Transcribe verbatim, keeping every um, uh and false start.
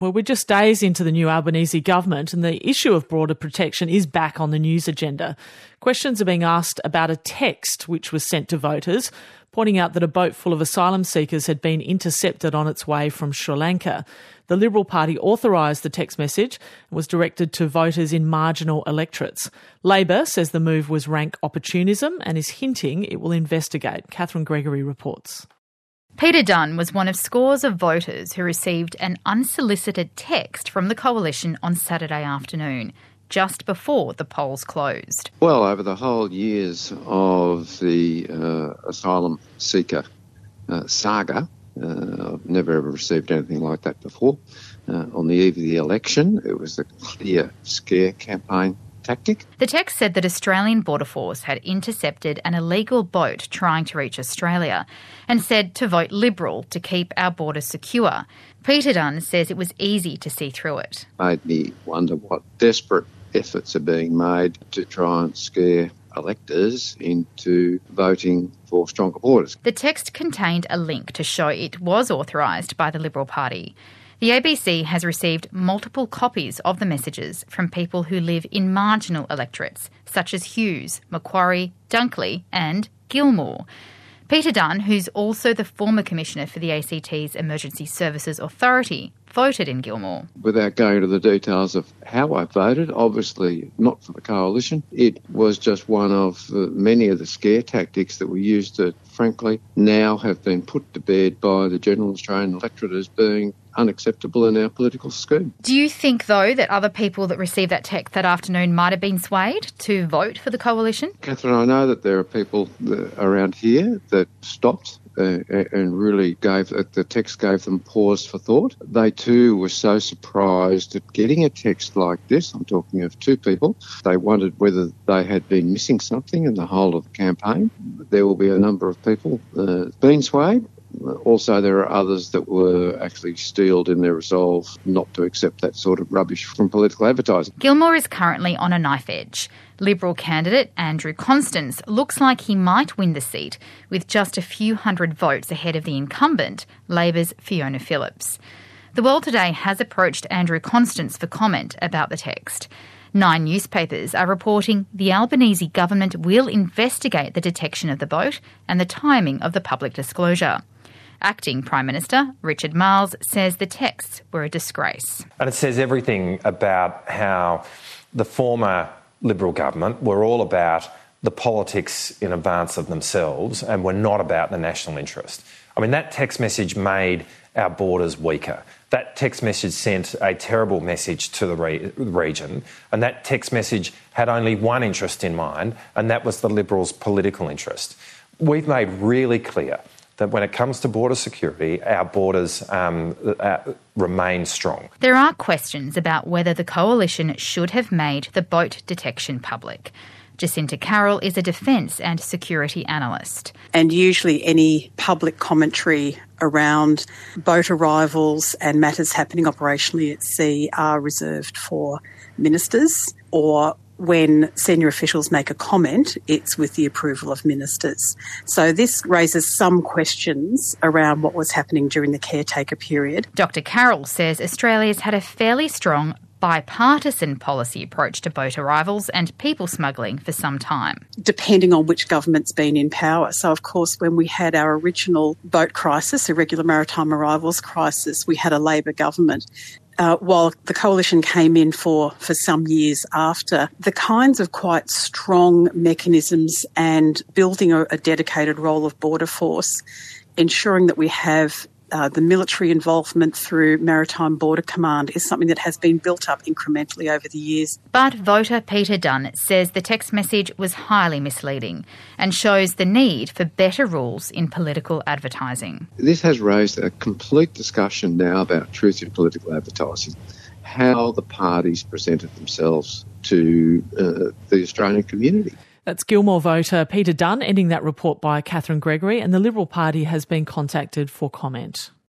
Well, we're just days into the new Albanese government and the issue of border protection is back on the news agenda. Questions are being asked about a text which was sent to voters, pointing out that a boat full of asylum seekers had been intercepted on its way from Sri Lanka. The Liberal Party authorised the text message and was directed to voters in marginal electorates. Labor says the move was rank opportunism and is hinting it will investigate. Catherine Gregory reports. Peter Dunn was one of scores of voters who received an unsolicited text from the Coalition on Saturday afternoon, just before the polls closed. Well, over the whole years of the uh, asylum seeker uh, saga, uh, I've never ever received anything like that before. Uh, on the eve of the election, it was a clear scare campaign tactic. The text said that Australian Border Force had intercepted an illegal boat trying to reach Australia and said to vote Liberal to keep our borders secure. Peter Dunn says it was easy to see through it. Made me wonder what desperate efforts are being made to try and scare electors into voting for stronger borders. The text contained a link to show it was authorised by the Liberal Party. The A B C has received multiple copies of the messages from people who live in marginal electorates, such as Hughes, Macquarie, Dunkley and Gilmore. Peter Dunn, who's also the former Commissioner for the A C T's Emergency Services Authority, voted in Gilmore. Without going into the details of how I voted, obviously not for the Coalition, it was just one of uh, many of the scare tactics that we used that, frankly, now have been put to bed by the general Australian electorate as being unacceptable in our political scheme. Do you think, though, that other people that received that text that afternoon might have been swayed to vote for the Coalition? Catherine, I know that there are people around here that stopped uh, and really gave, the text gave them pause for thought. They too were so surprised at getting a text like this. I'm talking of two people. They wondered whether they had been missing something in the whole of the campaign. There will be a number of people uh, being swayed. Also, there are others that were actually steeled in their resolve not to accept that sort of rubbish from political advertising. Gilmore is currently on a knife edge. Liberal candidate Andrew Constance looks like he might win the seat with just a few hundred votes ahead of the incumbent, Labor's Fiona Phillips. The World Today has approached Andrew Constance for comment about the text. Nine newspapers are reporting the Albanese government will investigate the detection of the boat and the timing of the public disclosure. Acting Prime Minister Richard Marles says the texts were a disgrace. And it says everything about how the former Liberal government were all about the politics in advance of themselves and were not about the national interest. I mean, that text message made our borders weaker. That text message sent a terrible message to the re- region, and that text message had only one interest in mind, and that was the Liberals' political interest. We've made really clear that when it comes to border security, our borders um, uh, remain strong. There are questions about whether the Coalition should have made the boat detection public. Jacinta Carroll is a defence and security analyst. And usually any public commentary around boat arrivals and matters happening operationally at sea are reserved for ministers, or when senior officials make a comment, it's with the approval of ministers. So this raises some questions around what was happening during the caretaker period. Doctor Carroll says Australia's had a fairly strong bipartisan policy approach to boat arrivals and people smuggling for some time. Depending on which government's been in power. So, of course, when we had our original boat crisis, irregular maritime arrivals crisis, we had a Labor government. Uh, while the Coalition came in for, for some years after, the kinds of quite strong mechanisms and building a, a dedicated role of Border Force, ensuring that we have Uh, the military involvement through Maritime Border Command is something that has been built up incrementally over the years. But voter Peter Dunn says the text message was highly misleading and shows the need for better rules in political advertising. This has raised a complete discussion now about truth in political advertising, how the parties presented themselves to uh, the Australian community. That's Gilmore voter Peter Dunn ending that report by Catherine Gregory, and the Liberal Party has been contacted for comment.